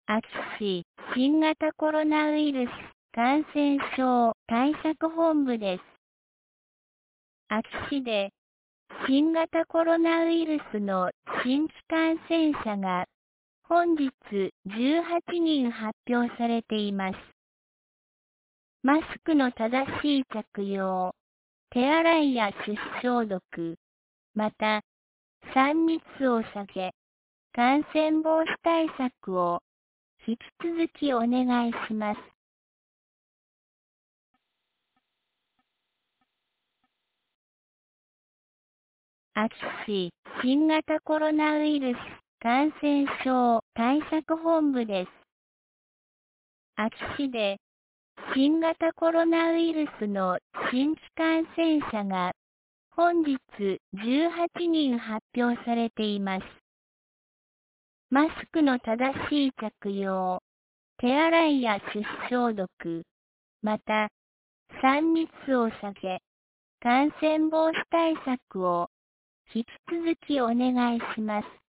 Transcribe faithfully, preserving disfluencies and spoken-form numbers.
秋市新型コロナウイルス感染症対策本部です。秋市で新型コロナウイルスの新規感染者が本日じゅうはちにん発表されています。マスクの正しい着用、手洗いや手指消毒、またさん密を避け、感染防止対策を引き続きお願いします。秋市新型コロナウイルス感染症対策本部です。秋市で新型コロナウイルスの新規感染者が本日じゅうはちにん発表されています。マスクの正しい着用、手洗いや手指消毒、またさん密を避け、感染防止対策を引き続きお願いします。